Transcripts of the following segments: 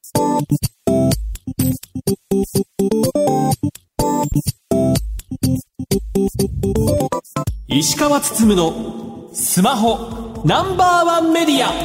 石川つつむのスマホナンバーワンメディア。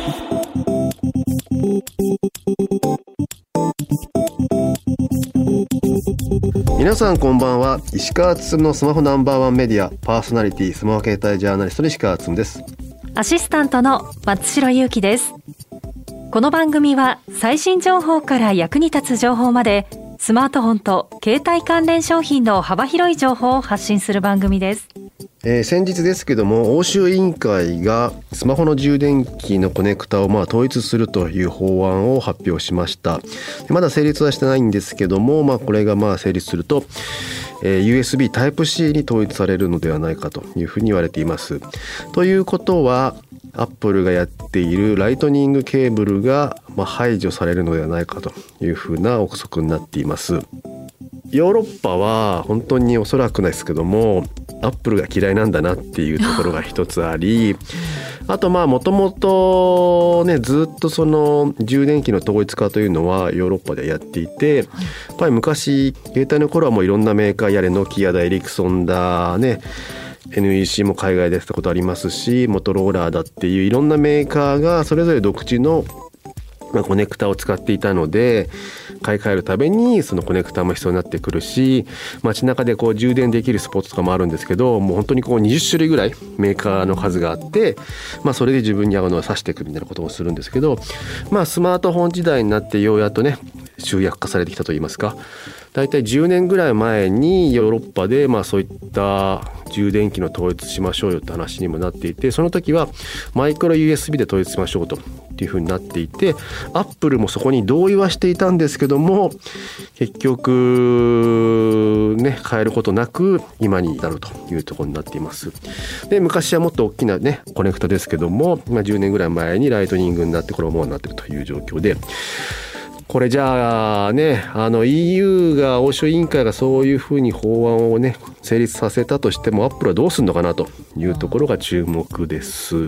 皆さんこんばんは。石川つつむのスマホナンバーワンメディアパーソナリティ、スマホ携帯ジャーナリストの石川つつむです。 アシスタントの松代ゆうきです。この番組は最新情報から役に立つ情報まで、スマートフォンと携帯関連商品の幅広い情報を発信する番組です。 先日ですけども、欧州委員会がスマホの充電器のコネクタを統一するという法案を発表しました。まだ成立はしてないんですけども、これが成立すると、USB Type-C に統一されるのではないかというふうに言われています。ということは、アップルがやっているライトニングケーブルが排除されるのではないかというふうな憶測になっています。ヨーロッパは本当におそらくですけども、アップルが嫌いなんだなっていうところが一つありあともともとね、ずっとその充電器の統一化というのはヨーロッパでやっていて、やっぱり昔携帯の頃はもういろんなメーカーやれノキアだエリクソンだね、NEC も海外でやったことありますし、モトローラーだっていういろんなメーカーがそれぞれ独自のコネクタを使っていたので、買い替えるためにそのコネクタも必要になってくるし、街中で充電できるスポットとかもあるんですけど、もう本当に20種類ぐらいメーカーの数があって、それで自分に合うのを挿していくみたいなこともするんですけど、スマートフォン時代になってようやっとね集約化されてきたといいますか、だいたい10年ぐらい前にヨーロッパでそういった充電器の統一しましょうよって話にもなっていて、その時はマイクロ USB で統一しましょうというふうになっていて、アップルもそこに同意はしていたんですけども、結局ね変えることなく今に至るというところになっています。で、昔はもっと大きなねコネクタですけども、10年ぐらい前にライトニングになってこれもになっているという状況で、これじゃあね、EU が欧州委員会がそういうふうに法案をね成立させたとしても、アップルはどうするのかなというところが注目です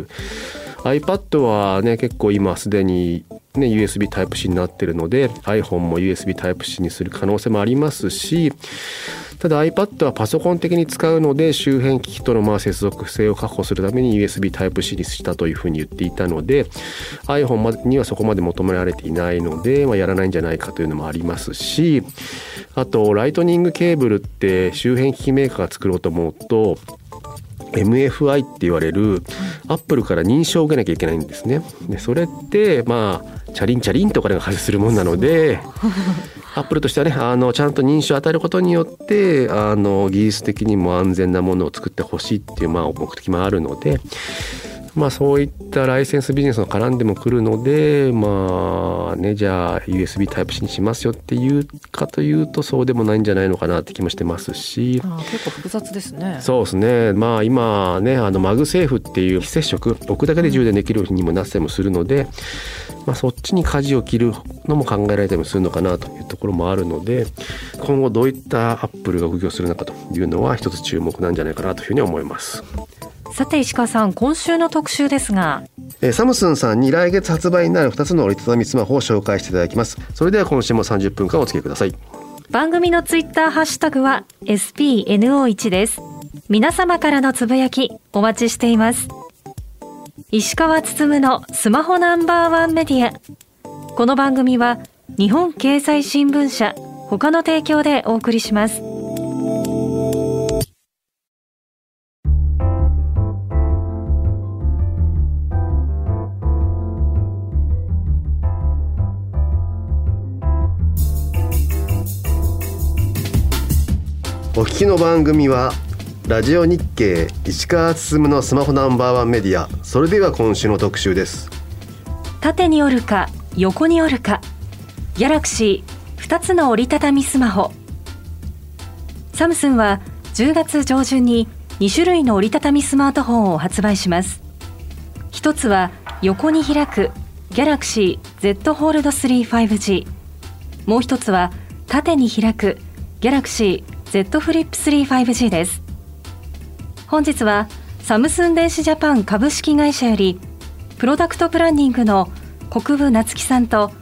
。iPad はね結構今すでにね USB Type-C になっているので、 iPhone も USB Type-C にする可能性もありますし、ただ iPad はパソコン的に使うので周辺機器との接続性を確保するために USB Type-C にしたというふうに言っていたので、 iPhone にはそこまで求められていないので、やらないんじゃないかというのもありますし、あとライトニングケーブルって周辺機器メーカーが作ろうと思うとMFI って言われるアップルから認証を受けなきゃいけないんですね。でそれってチャリンチャリンとお金が発生するものなのでアップルとしてはねちゃんと認証を与えることによって技術的にも安全なものを作ってほしいっていう目的もあるので、そういったライセンスビジネスが絡んでもくるので、じゃあ USB Type-C にしますよっていうかというとそうでもないんじゃないのかなって気もしてますし、 結構複雑ですね。 そうですね。今ねマグセーフっていう非接触置くだけで充電できるようにもなったりもするので、そっちに舵を切るのも考えられたりもするのかなというところもあるので、今後どういったアップルが動きをするのかというのは一つ注目なんじゃないかなというふうに思います。 さて石川さん、今週の特集ですが、 サムスンさんに来月発売になる2つの折りたたみスマホを紹介していただきます。それでは今週も30分間お付き合いください。 番組のツイッターハッシュタグは SPNO1 です。皆様からのつぶやきお待ちしています。石川つつむのスマホナンバーワンメディア。この番組は日本経済新聞社他の提供でお送りします。 お聞きの番組はラジオ日経石川つつむのスマホナンバーワンメディア。それでは今週の特集です。 縦に折るか横に折るか、ギャラクシー2つの折りたたみスマホ。サムスンは10月上旬に2種類の折りたたみスマートフォンを発売します。一つは横に開くギャラクシー Z ホールド3 5G、 もう一つは縦に開くギャラクシーZ フリップ3 5G です。本日はサムスン電子ジャパン株式会社よりプロダクトプランニングの国分夏樹さんと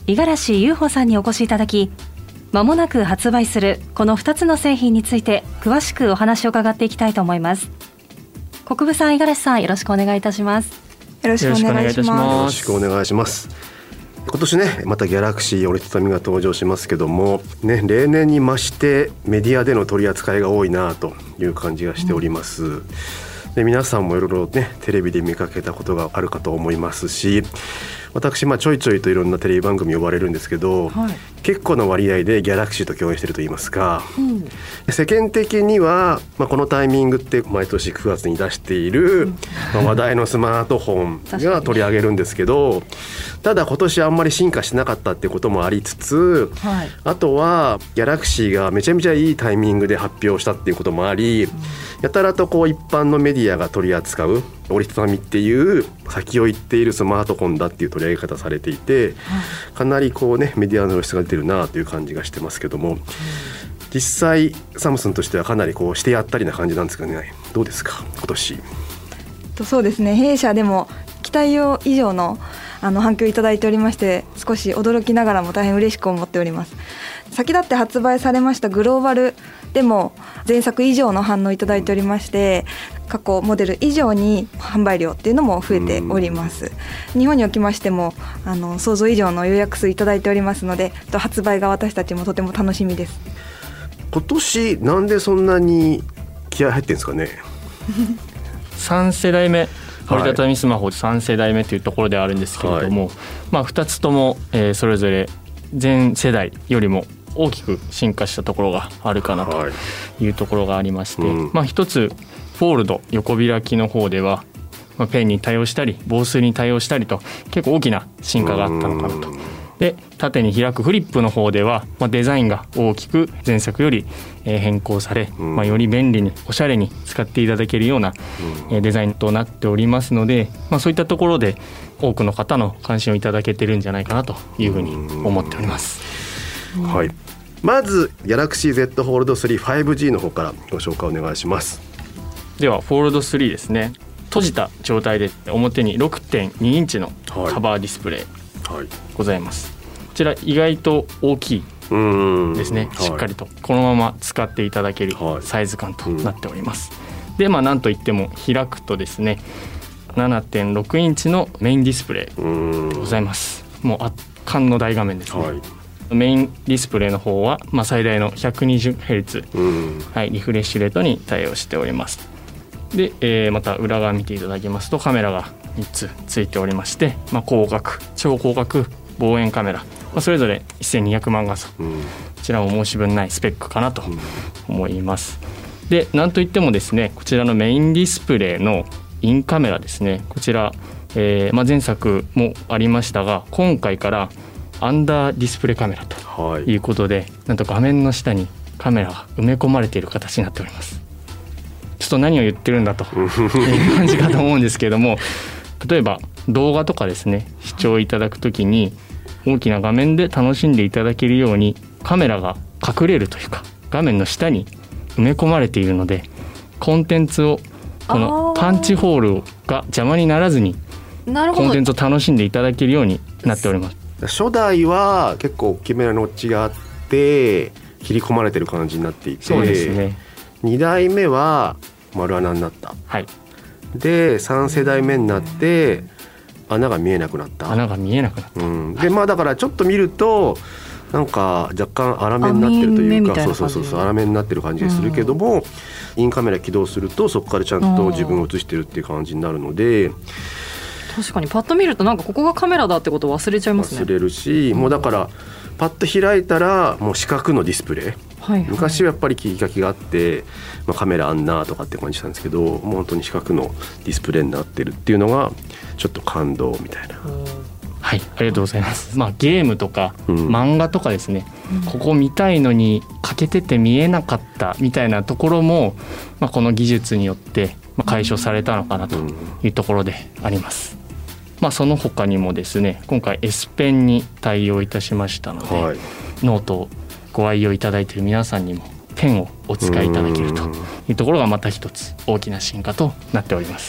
五十嵐優穂さんにお越しいただき、まもなく発売するこの2つの製品について詳しくお話を伺っていきたいと思います。国分さん、五十嵐さん、よろしくお願いいたします。 よろしくお願いします。 よろしくお願いします。今年ね、またギャラクシー折りたたみが登場しますけども、ね、例年に増してメディアでの取り扱いが多いなという感じがしております。で、皆さんもいろいろね、テレビで見かけたことがあるかと思いますし、私ちょいちょいといろんなテレビ番組呼ばれるんですけど、結構な割合でギャラクシーと共演していると言いますか、世間的には、このタイミングって毎年9月に出している、話題のスマートフォンが取り上げるんですけど、ただ今年あんまり進化しなかったっていうこともありつつ、あとはギャラクシーがめちゃめちゃいいタイミングで発表したっていうこともあり、やたらとこう一般のメディアが取り扱う折りたたみっていう先を行っているスマートフォンだっていう取り上げ方されていて、かなりこうね、メディアの露出が出てるなという感じがしてますけども、実際サムスンとしてはかなりこうしてやったりな感じなんですかね。どうですか今年。 そうですね、弊社でも期待以上の反響いただいておりまして、少し驚きながらも大変嬉しく思っております。先立って発売されましたグローバルでも前作以上の反応いただいておりまして、過去モデル以上に販売量っていうのも増えております。日本におきましても想像以上の予約数いただいておりますので、発売が私たちもとても楽しみです。 今年なんでそんなに気合入ってるんですかね。 3世代目折りたたみスマホ3世代目というところではあるんですけれども、2つとも、それぞれ前世代よりも大きく進化したところがあるかなというところがありまして、一つフォールド横開きの方では、ペンに対応したり防水に対応したりと結構大きな進化があったのかなと。で、縦に開くフリップの方では、デザインが大きく前作より変更され、より便利におしゃれに使っていただけるようなデザインとなっておりますので、そういったところで多くの方の関心をいただけてるんじゃないかなというふうに思っております。 はい、まず Galaxy Z Fold 3 5G の方からご紹介お願いします。 ではフォールド3ですね。閉じた状態で表に 6.2 インチのカバーディスプレイございます。こちら意外と大きいですね。しっかりとこのまま使っていただけるサイズ感となっております。で、なんといっても開くとですね 7.6 インチのメインディスプレイでございます。もう圧巻の大画面ですね。メインディスプレイの方は、最大の 120Hz、リフレッシュレートに対応しております。で、また裏側見ていただきますとカメラが3つついておりまして、広角、超広角、望遠カメラ、それぞれ1200万画素、こちらも申し分ないスペックかなと思います。で、なんといってもですね、こちらのメインディスプレイのインカメラですね。こちら、前作もありましたが、今回からアンダーディスプレイカメラということで、なんと画面の下にカメラが埋め込まれている形になっております。ちょっと何を言ってるんだという感じかと思うんですけれども、例えば動画とかですね、視聴いただくときに大きな画面で楽しんでいただけるようにカメラが隠れるというか、画面の下に埋め込まれているので、コンテンツをこのパンチホールが邪魔にならずにコンテンツを楽しんでいただけるようになっております。 初代は結構大きめなノッチがあって切り込まれてる感じになっていて、 そうですね。 2代目は丸穴になった、で3世代目になって穴が見えなくなった、で、だからちょっと見るとなんか若干粗めになってるというか、そう粗めになってる感じがするけども、インカメラ起動するとそこからちゃんと自分を映してるっていう感じになるので、 確かにパッと見るとなんかここがカメラだってことを忘れちゃいますね。 忘れるし、もうだからパッと開いたらもう四角のディスプレイ、昔はやっぱり切り書きがあって、カメラあんなとかって感じしたんですけど、もう本当に四角のディスプレイになってるっていうのがちょっと感動みたいな。 はい、ありがとうございます。ゲームとか漫画とかですね、ここ見たいのに欠けてて見えなかったみたいなところも、この技術によって解消されたのかなというところであります。その他にもですね、今回 S ペンに対応いたしましたので、ノートをご愛用いただいている皆さんにもペンをお使いいただけるというところがまた一つ大きな進化となっております。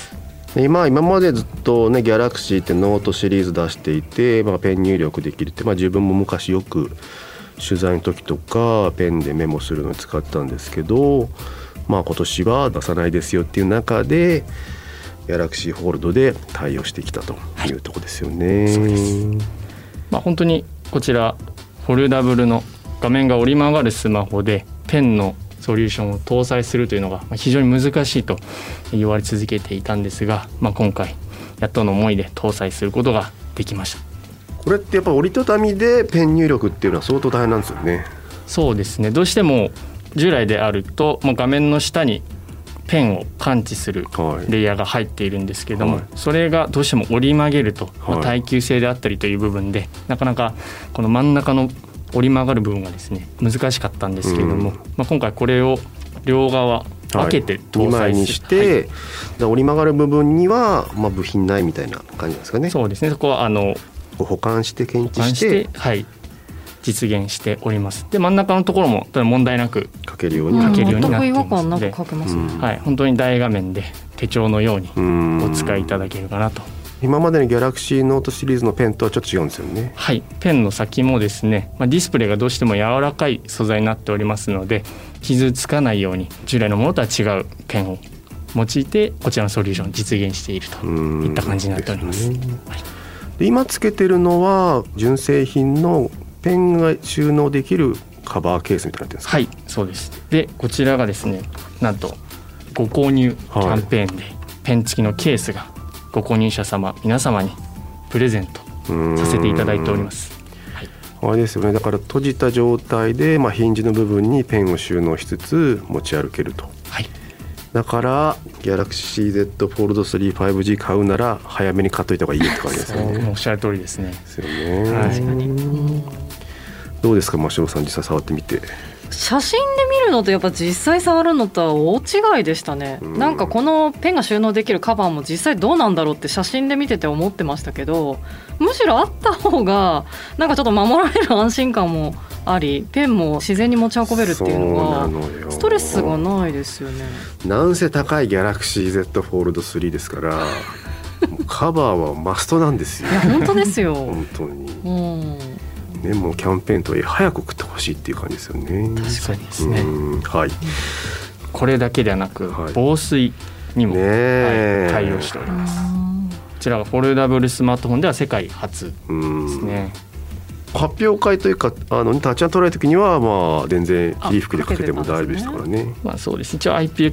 今までずっとねギャラクシーってノートシリーズ出していて、ペン入力できるって、自分も昔よく取材の時とかペンでメモするのに使ってたんですけど、今年は出さないですよっていう中でギャラクシーフォールドで対応してきたというところですよね。 そうです。本当にこちらフォルダブルの画面が折り曲がるスマホでペンのソリューションを搭載するというのが非常に難しいと言われ続けていたんですが、今回やっとの思いで搭載することができました。 これってやっぱ折りたたみでペン入力っていうのは相当大変なんですよね。 そうですね。どうしても従来であるともう画面の下にペンを感知するレイヤーが入っているんですけども、それがどうしても折り曲げると、耐久性であったりという部分でなかなかこの真ん中の折り曲がる部分がですね難しかったんですけれども、今回これを両側分けて搭載 2枚にして、折り曲がる部分には部品ないみたいな感じですかね。 そうですね。そこは保管して検知して実現しております。で真ん中のところも問題なく書けるようになっていますので、 全く違和感なく書けますね。 本当に大画面で手帳のようにお使いいただけるかなと。 今までのギャラクシーノートシリーズのペンとはちょっと違うんですよね。 ペンの先もですね、ディスプレイがどうしても柔らかい素材になっておりますので傷つかないように従来のものとは違うペンを用いてこちらのソリューションを実現しているといった感じになっております。 で今つけてるのは純正品のペンが収納できるカバーケースみたいになってるんですか。 そうです。でこちらがですねなんとご購入キャンペーンでペン付きのケースがご購入者様皆様にプレゼントさせていただいております。 あれですよね。だから閉じた状態で、ヒンジの部分にペンを収納しつつ持ち歩けると。だからギャラクシー Z フォールド3 5G 買うなら早めに買っといた方がいいって感じですよね。 おっしゃる通りですね。 ですよね。確かに。どうですか真城さん、実際触ってみて。 写真で見るのとやっぱ実際触るのとは大違いでしたね。なんかこのペンが収納できるカバーも実際どうなんだろうって写真で見てて思ってましたけど、むしろあった方がなんかちょっと守られる安心感もあり、ペンも自然に持ち運べるっていうのがストレスがないですよね。 なんせ高いギャラクシー Z フォールド3ですからもうカバーはマストなんですよ。 いや本当ですよ本当に、もうキャンペーンとはいえ早く送ってほしいっていう感じですよね。 確かにですね。 これだけではなく、防水にも、対応しております。こちらがフォルダブルスマートフォンでは世界初ですね。 発表会というかタッチャー取られる時には全然霧吹きでかけても大丈夫でしたからね。 そうです。一応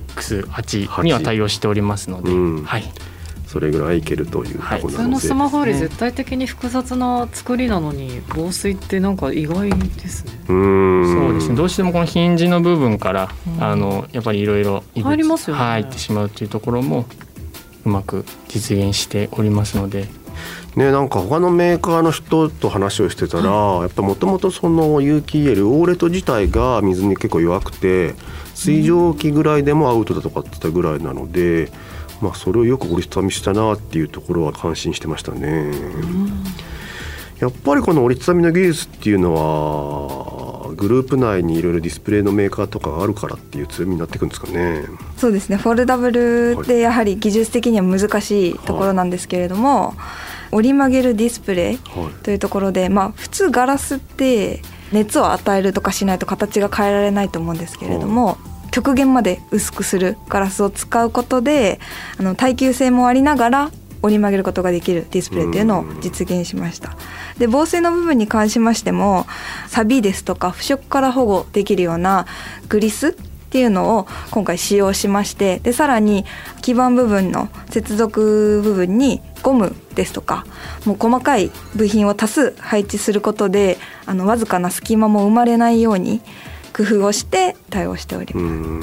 IPX8 には対応しておりますので、それぐらいいけるというところなので、 普通のスマホより絶対的に複雑な作りなのに防水ってなんか意外ですね。 そうですね。どうしてもこのヒンジの部分からやっぱりいろいろ入りますよね。 入ってしまうというところもうまく実現しておりますので。 なんか他のメーカーの人と話をしてたら、やっぱもともとその有機 EL オーレト自体が水に結構弱くて水蒸気ぐらいでもアウトだとかって言ったぐらいなので、それをよく折りたたみしたなっていうところは感心してましたね。やっぱりこの折りたたみの技術っていうのはグループ内にいろいろディスプレイのメーカーとかがあるからっていう強みになっていくんですかね。 そうですね。フォルダブルでやはり技術的には難しいところなんですけれども、折り曲げるディスプレイというところで、普通ガラスって熱を与えるとかしないと形が変えられないと思うんですけれども、極限まで薄くするガラスを使うことで耐久性もありながら折り曲げることができるディスプレイというのを実現しました。で防水の部分に関しましても錆ですとか腐食から保護できるようなグリスっていうのを今回使用しまして、でさらに基板部分の接続部分にゴムですとかもう細かい部品を多数配置することでわずかな隙間も生まれないように工夫をして対応しております。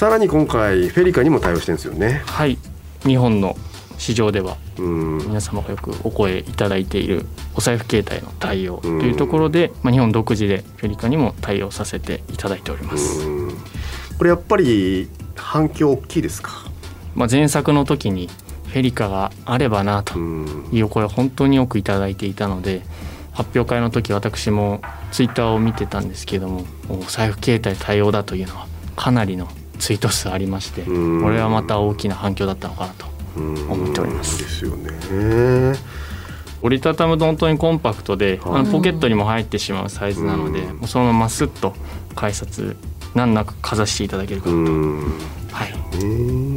さらに今回フェリカにも対応してるんですよね。 日本の市場では皆様がよくお声いただいているお財布携帯の対応というところで、日本独自でフェリカにも対応させていただいております。 これやっぱり反響大きいですか。 前作の時にフェリカがあればなというお声を本当によくいただいていたので、発表会の時私もツイッターを見てたんですけども、お財布携帯対応だというのはかなりのツイート数ありまして、これはまた大きな反響だったのかなと思っております。 ですよね。 折りたたむと本当にコンパクトで、ポケットにも入ってしまうサイズなので、もうそのままスッと改札難なくかざしていただけるかなと。はい。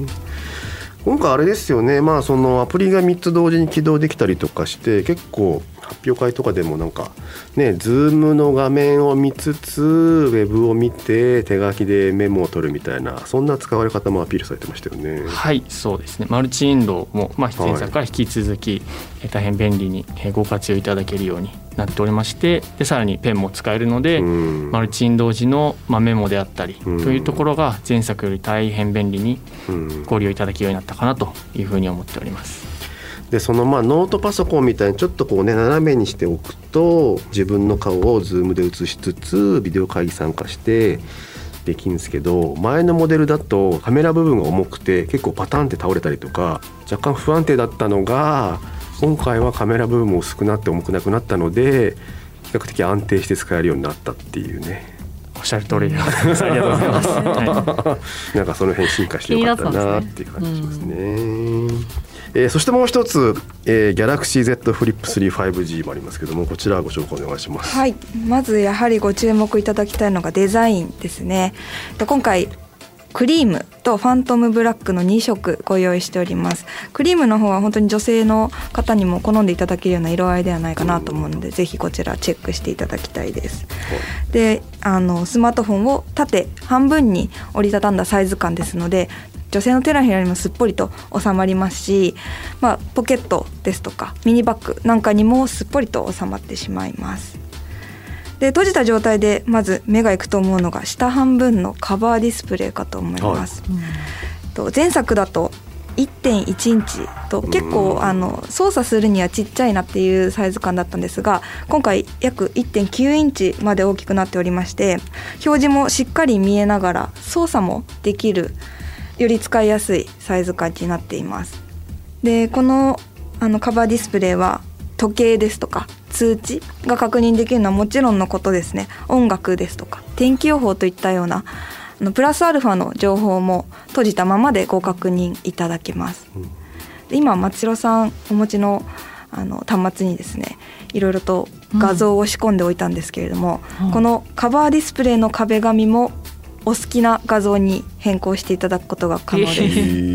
今回あれですよね、そのアプリが3つ同時に起動できたりとかして、結構発表会とかでもなんかね、Zoom の画面を見つつウェブを見て手書きでメモを取るみたいな、そんな使われ方もアピールされてましたよね。 はい、そうですね。マルチウィンドウも、出演者から引き続き、大変便利にご活用いただけるようになっておりまして、でさらにペンも使えるので、マルチウィンドウ時の、メモであったりというところが前作より大変便利にご利用いただけるようになったかなというふうに思っております。 でそのノートパソコンみたいにちょっとこうね斜めにしておくと、自分の顔をズームで映しつつビデオ会議参加してできるんですけど、前のモデルだとカメラ部分が重くて結構パタンって倒れたりとか若干不安定だったのが、今回はカメラ部分も薄くなって重くなくなったので比較的安定して使えるようになったっていうね。 おっしゃる通りでありがとうございます、 なんかその辺進化してよかったなっていう感じしますね。そしてもう一つ、Galaxy Z Flip 3 5G もありますけども、こちらご紹介お願いします。 はい、まずやはりご注目いただきたいのがデザインですね。今回クリームとファントムブラックの2色ご用意しております。クリームの方は本当に女性の方にも好んでいただけるような色合いではないかなと思うので、ぜひこちらチェックしていただきたいです。でスマートフォンを縦半分に折りたたんだサイズ感ですので、女性の手のひらにもすっぽりと収まりますし、ポケットですとかミニバッグなんかにもすっぽりと収まってしまいます。で閉じた状態でまず目がいくと思うのが下半分のカバーディスプレイかと思います。前作だと 1.1 インチと結構操作するにはちっちゃいなっていうサイズ感だったんですが、今回約 1.9 インチまで大きくなっておりまして、表示もしっかり見えながら操作もできる、より使いやすいサイズ感になっています。でこのカバーディスプレイは時計ですとか通知が確認できるのはもちろんのことですね、音楽ですとか天気予報といったようなプラスアルファの情報も閉じたままでご確認いただけます。で今松代さんお持ちの端末にですね、いろいろと画像を仕込んでおいたんですけれども、このカバーディスプレイの壁紙もお好きな画像に変更していただくことが可能です。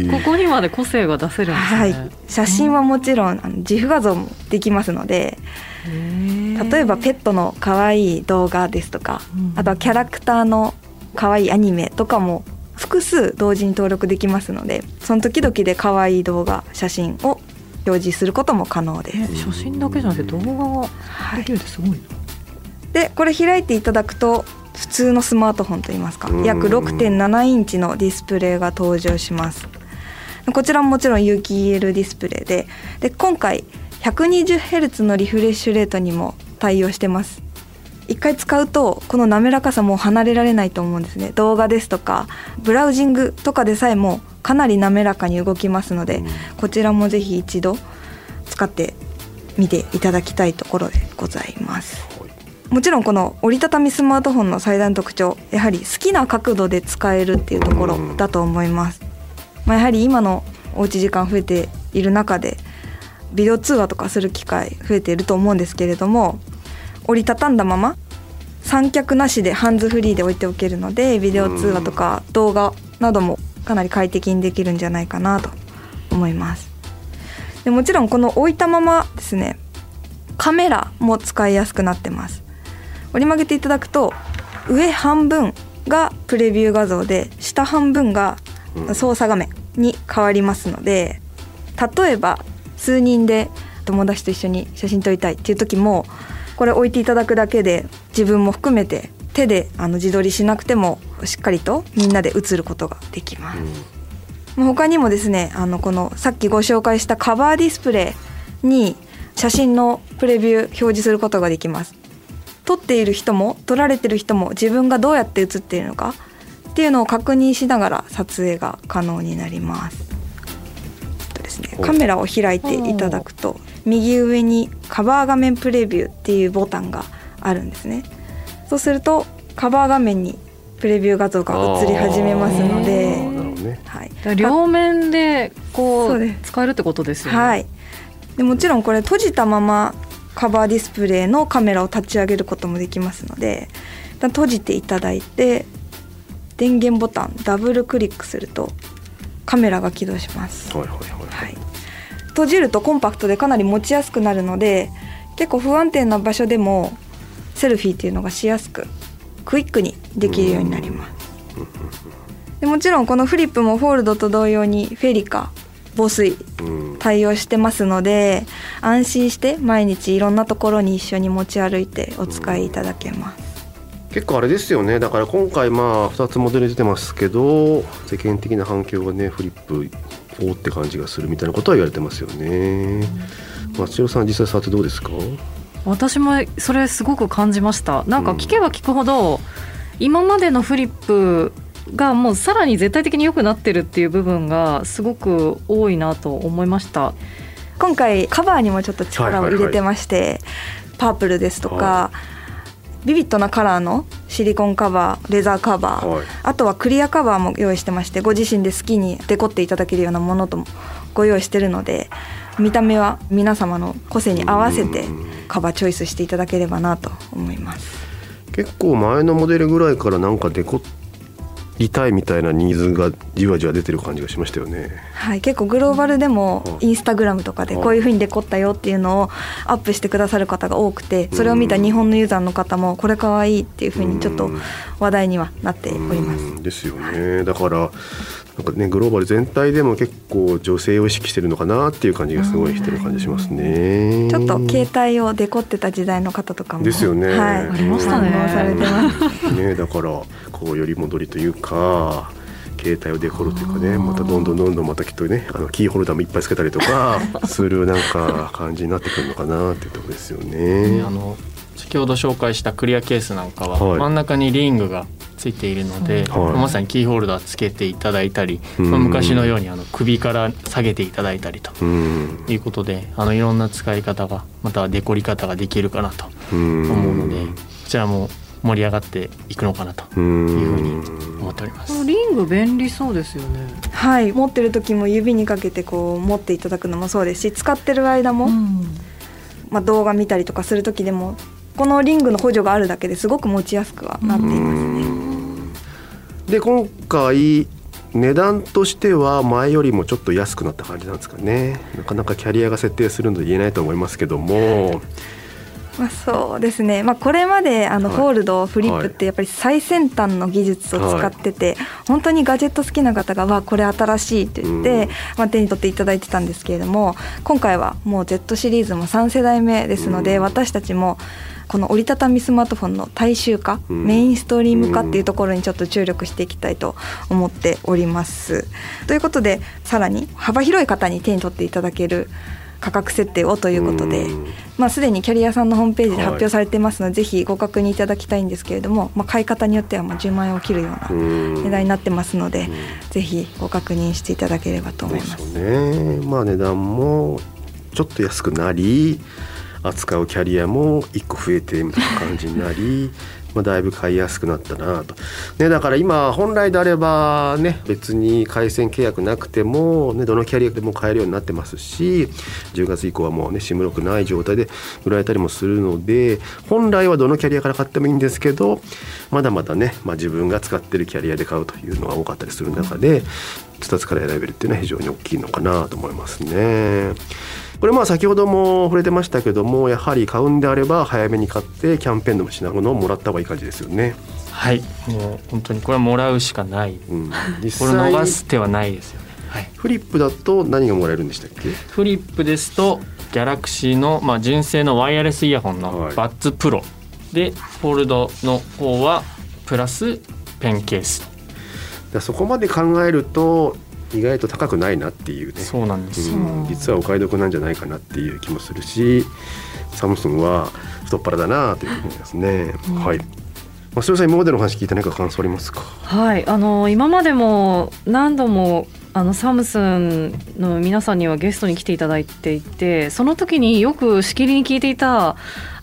ここにまで個性が出せるんですね。 はい、写真はもちろん自負画像もできますので、例えばペットの可愛い動画ですとか、あとはキャラクターの可愛いアニメとかも複数同時に登録できますので、その時々で可愛い動画写真を表示することも可能です。 写真だけじゃなくて動画ができるってすごいな。 でこれ開いていただくと普通のスマートフォンといいますか、約 6.7 インチのディスプレイが登場します。こちらももちろん有機 EL ディスプレイで、今回 120Hz のリフレッシュレートにも対応してます。一回使うとこの滑らかさも離れられないと思うんですね。動画ですとかブラウジングとかでさえもかなり滑らかに動きますので、こちらもぜひ一度使ってみていただきたいところでございます。もちろんこの折りたたみスマートフォンの最大の特徴、やはり好きな角度で使えるっていうところだと思います。やはり今のおうち時間増えている中でビデオ通話とかする機会増えていると思うんですけれども、折りたたんだまま三脚なしでハンズフリーで置いておけるので、ビデオ通話とか動画などもかなり快適にできるんじゃないかなと思います。でもちろんこの置いたままですね、カメラも使いやすくなってます。折り曲げていただくと上半分がプレビュー画像で下半分が操作画面に変わりますので、例えば数人で友達と一緒に写真撮りたいっていう時もこれ置いていただくだけで、自分も含めて手で自撮りしなくてもしっかりとみんなで写ることができます。他にもですね、このさっきご紹介したカバーディスプレイに写真のプレビュー表示することができます。撮っている人も撮られている人も自分がどうやって写っているのかっていうのを確認しながら撮影が可能になります。ですね、カメラを開いていただくと右上にカバー画面プレビューっていうボタンがあるんですね。そうするとカバー画面にプレビュー画像が映り始めますので、 はい、両面でこう使えるってことですよね。 はい、でもちろんこれ閉じたままカバーディスプレイのカメラを立ち上げることもできますので、閉じていただいて電源ボタンダブルクリックするとカメラが起動します。閉じるとコンパクトでかなり持ちやすくなるので、結構不安定な場所でもセルフィーっていうのがしやすくクイックにできるようになります。でもちろんこのフリップもフォールドと同様にフェリカ、防水対応してますので、安心して毎日いろんなところに一緒に持ち歩いてお使いいただけます。 結構あれですよね。だから今回2つモデル出てますけど、世間的な反響がねフリップ4って感じがするみたいなことは言われてますよね。松代さん実際触ってどうですか？ 私もそれすごく感じました。なんか聞けば聞くほど、今までのフリップがもうさらに絶対的に良くなってるっていう部分がすごく多いなと思いました。 今回カバーにもちょっと力を入れてまして、パープルですとか、ビビッドなカラーのシリコンカバー、レザーカバー、あとはクリアカバーも用意してまして、ご自身で好きにデコっていただけるようなものともご用意してるので、見た目は皆様の個性に合わせてカバーチョイスしていただければなと思います。 結構前のモデルぐらいからなんかデコりたいみたいなニーズがじわじわ出てる感じがしましたよね。 はい、結構グローバルでもインスタグラムとかでこういう風にデコったよっていうのをアップしてくださる方が多くて、それを見た日本のユーザーの方もこれかわいいっていう風にちょっと話題にはなっております。 ですよね。だからなんかね、グローバル全体でも結構女性を意識してるのかなっていう感じがすごいしてる感じしますね。 ちょっと携帯をデコってた時代の方とかもですよね、 はい、 ありましたね。 されてますね。だからこうより戻りというか、携帯をデコるというかね、またどんどんまたきっとね、キーホルダーもいっぱいつけたりとかするなんか感じになってくるのかなっていうところですよね。 先ほど紹介したクリアケースなんかは真ん中にリングがついているので、まさにキーホルダーつけていただいたり、昔のように首から下げていただいたりということで、いろんな使い方がまたデコり方ができるかなと思うので、こちらも盛り上がっていくのかなというふうに思っております。 リング便利そうですよね。 はい、持ってる時も指にかけてこう持っていただくのもそうですし、使ってる間も、動画見たりとかする時でもこのリングの補助があるだけですごく持ちやすくはなっていますね。 で今回値段としては前よりもちょっと安くなった感じなんですかね。なかなかキャリアが設定するので言えないと思いますけども、 そうですね、これまでフォールドフリップってやっぱり最先端の技術を使ってて、本当にガジェット好きな方がこれ新しいって言って、手に取っていただいてたんですけれども、今回はもう Z シリーズも3世代目ですので、私たちもこの折りたたみスマートフォンの大衆化、メインストリーム化っていうところにちょっと注力していきたいと思っております。ということで、さらに幅広い方に手に取っていただける価格設定をということで、すでにキャリアさんのホームページで発表されていますので、ぜひご確認いただきたいんですけれども、買い方によっては10万円を切るような値段になってますので、ぜひご確認していただければと思います。 ね、値段もちょっと安くなり、扱うキャリアも1個増えてみたいな感じになりだいぶ買いやすくなったなと、だから今本来であれば別に回線契約なくても、どのキャリアでも買えるようになってますし、10月以降はもうSIMロックない状態で売られたりもするので、本来はどのキャリアから買ってもいいんですけど、まだまだ自分が使ってるキャリアで買うというのが多かったりする中で、2つから選べるっていうのは非常に大きいのかなと思いますね。これ先ほども触れてましたけども、やはり買うんであれば早めに買ってキャンペーンでも品物をもらった方がいい感じですよね。 はい、もう本当にこれはもらうしかない、これ逃す手はないですよね。 フリップだと何がもらえるんでしたっけ？ フリップですとギャラクシーの、純正のワイヤレスイヤホンのバッツプロで、フォールドの方はプラスペンケース。 そこまで考えると意外と高くないなっていうね。 そうなんですよ、 実はお買い得なんじゃないかなっていう気もするし、サムスンは太っ腹だなというふうに思いますね。はい。松代さん、今までの話聞いて何か感想ありますか？ はい、今までも何度もサムスンの皆さんにはゲストに来ていただいていて、その時によくしきりに聞いていた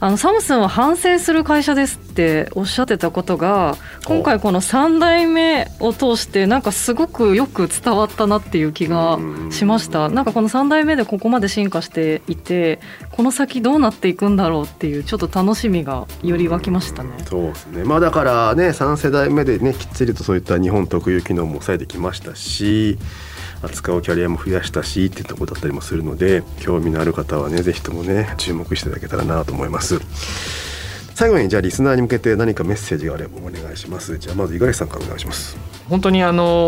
サムスンは反省する会社ですっておっしゃってたことが今回この3代目を通してなんかすごくよく伝わったなっていう気がしました。なんかこの3代目でここまで進化していてこの先どうなっていくんだろうっていうちょっと楽しみがより湧きましたね。 そうですね、だからね3世代目でねきっちりとそういった日本特有機能も抑えてきましたし扱うキャリアも増やしたしっていうところだったりもするので興味のある方はねぜひともね注目していただけたらなと思います。最後にじゃあリスナーに向けて何かメッセージがあればお願いします。じゃあまず五十嵐さんからお願いします。 本当に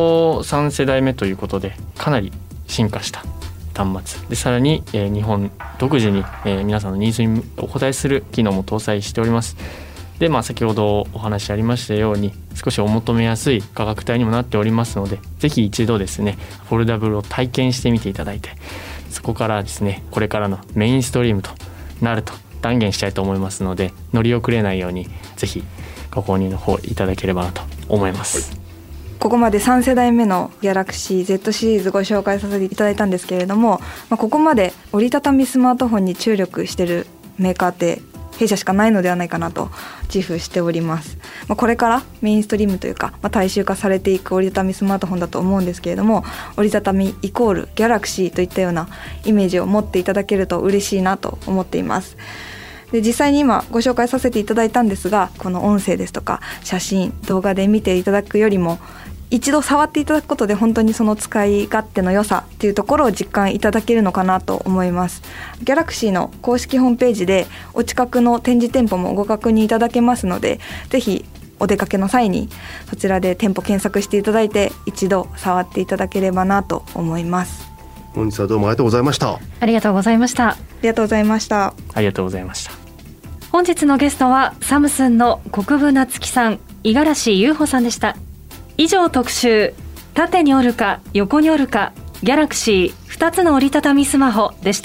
3世代目ということでかなり進化した端末でさらに、日本独自に、皆さんのニーズにお応えする機能も搭載しております。で先ほどお話ありましたように少しお求めやすい価格帯にもなっておりますのでぜひ一度ですねフォルダブルを体験してみていただいてそこからですねこれからのメインストリームとなると断言したいと思いますので乗り遅れないようにぜひご購入の方いただければなと思います。 ここまで3世代目のギャラクシー Z シリーズご紹介させていただいたんですけれども、ここまで折りたたみスマートフォンに注力しているメーカーって弊社しかないのではないかなと自負しております。これからメインストリームというか、大衆化されていく折りたたみスマートフォンだと思うんですけれども折りたたみイコールギャラクシーといったようなイメージを持っていただけると嬉しいなと思っています。で実際に今ご紹介させていただいたんですがこの音声ですとか写真動画で見ていただくよりも一度触っていただくことで本当にその使い勝手の良さっていうところを実感いただけるのかなと思います。ギャラクシーの公式ホームページでお近くの展示店舗もご確認いただけますのでぜひお出かけの際にそちらで店舗検索していただいて一度触っていただければなと思います。 本日はどうもありがとうございました。 ありがとうございました。 ありがとうございました。 ありがとうございました。 本日のゲストはサムスンの国分夏樹さん、五十嵐優穂さんでした。以上特集縦に折るか横に折るかギャラクシー2つの折りたたみスマホでした。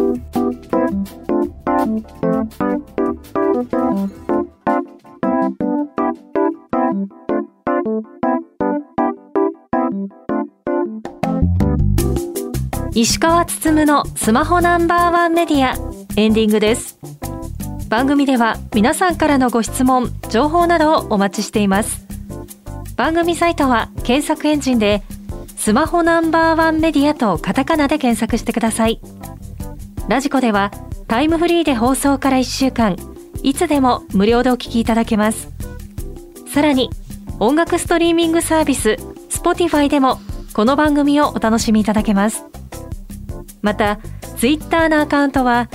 石川つつむのスマホナンバーワンメディアエンディングです。番組では皆さんからのご質問情報などをお待ちしています。番組サイトは検索エンジンでスマホナンバーワンメディアとカタカナで検索してください。ラジコではタイムフリーで放送から1週間いつでも無料でお聞きいただけます。さらに音楽ストリーミングサービス Spotify でもこの番組をお楽しみいただけます。またツイッターのアカウントは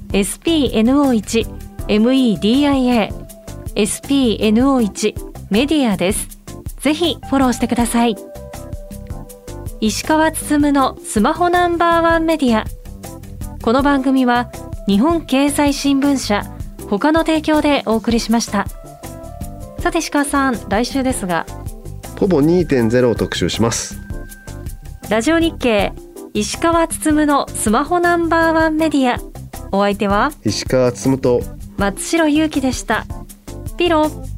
SPNO1MEDIA SPNO1 メディアです。ぜひフォローしてください。石川つつむのスマホナンバーワンメディア。この番組は日本経済新聞社他の提供でお送りしました。さて石川さん、来週ですがポボ 2.0 を特集します。 ラジオ日経石川つつむのスマホナンバーワンメディア。お相手は石川つつむと松代ゆうきでした。ピロー。